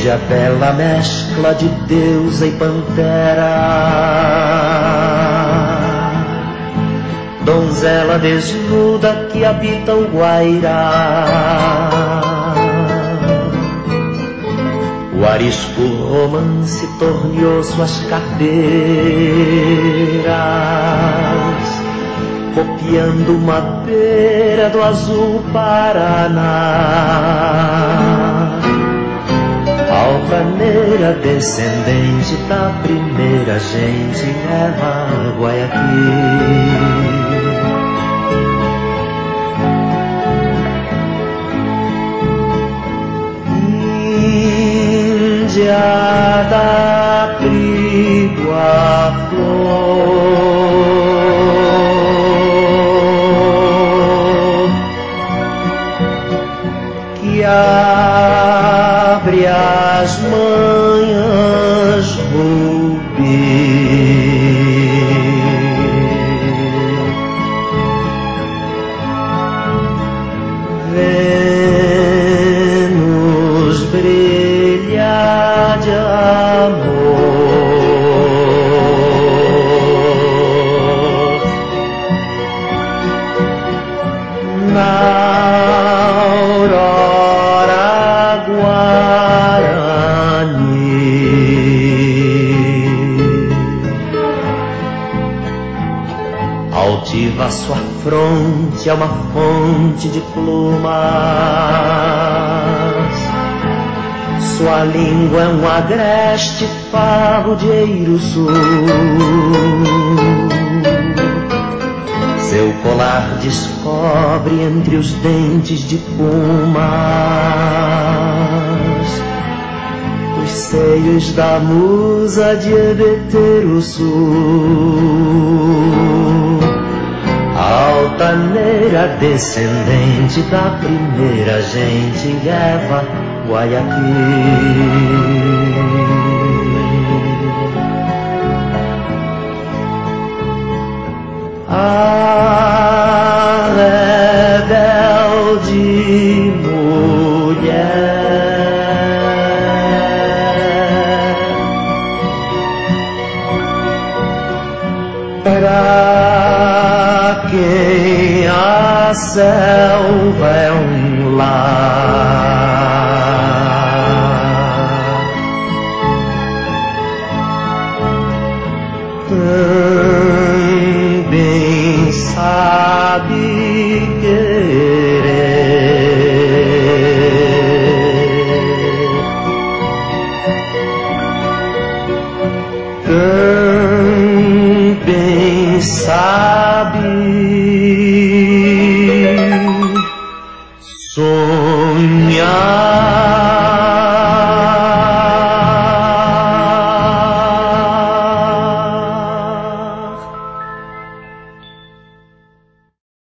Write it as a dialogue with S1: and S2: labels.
S1: a bela mescla de deusa e pantera, donzela desnuda que habita o Guairá. O arisco romance torneou suas cadeiras, copiando uma beira do azul Paraná. Altaneira descendente da primeira gente, Eva Guayaquil. Índia da tribo a flor, que abre as manhãs rubi, Vênus brilha de amor na aurora guarani. Altiva sua fronte é uma fonte de plumas, sua língua é um agreste farrodeiro sul. Seu colar descobre entre os dentes de pumas os seios da musa de Ebeteruçu. Altaneira descendente da primeira gente, Eva Guayaquil. A rebelde mulher, pra quem a selva é um